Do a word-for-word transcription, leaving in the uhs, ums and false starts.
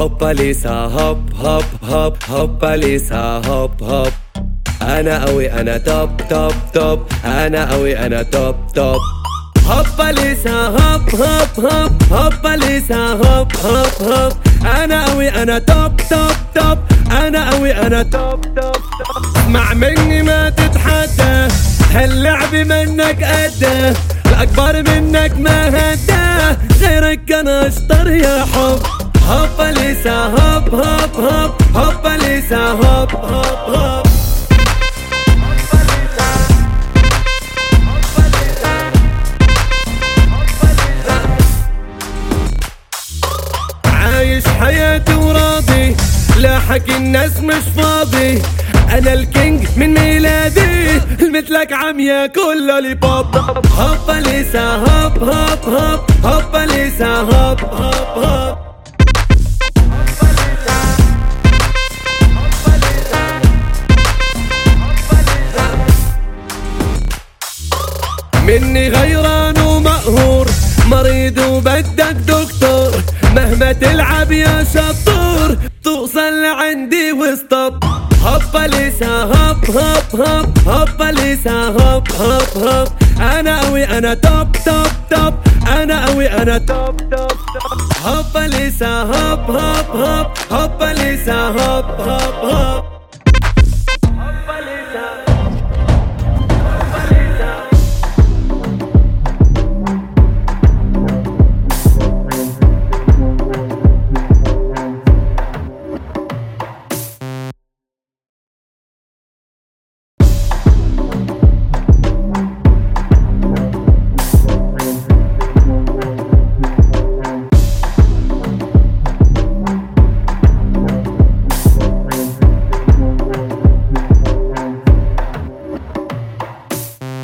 هوبا ليسا هوب هوب هوب هوبا ليسا هوب هوب. انا قوي انا توب توب توب، انا قوي انا توب توب. هوبا ليسا هوب هوب هوب هوبا ليسا هوب هوب هوب. انا قوي انا توب توب توب، انا قوي انا توب توب توب. اسمع مني ما تتحدى، هاللعب منك قده، الاكبر منك ما هداه، غيرك انا اشطر يا حب. هوبا ليسا هوب هوب هوب هوبا ليسا هوب هوب هوب. عايش حياتي وراضي، لا حكي الناس مش فاضي، انا الكينج من ميلادي، مثلك عم ياكل لولي بوب. هوبا ليسا هوب هوب هوب هوبا ليسا هوب هوب هوب. مني غيران ومقهور، مريض وبدك دكتور، مهما تلعب يا شطور توصل لعندي وستوب. هوبا ليسا هوب هوب هوب هوبا ليسا هوب هوب هوب. انا قوي انا توب توب توب، انا قوي انا توب توب توب. هوبا ليسا هوب هوب هوب هوبا ليسا هوب هوب هوب.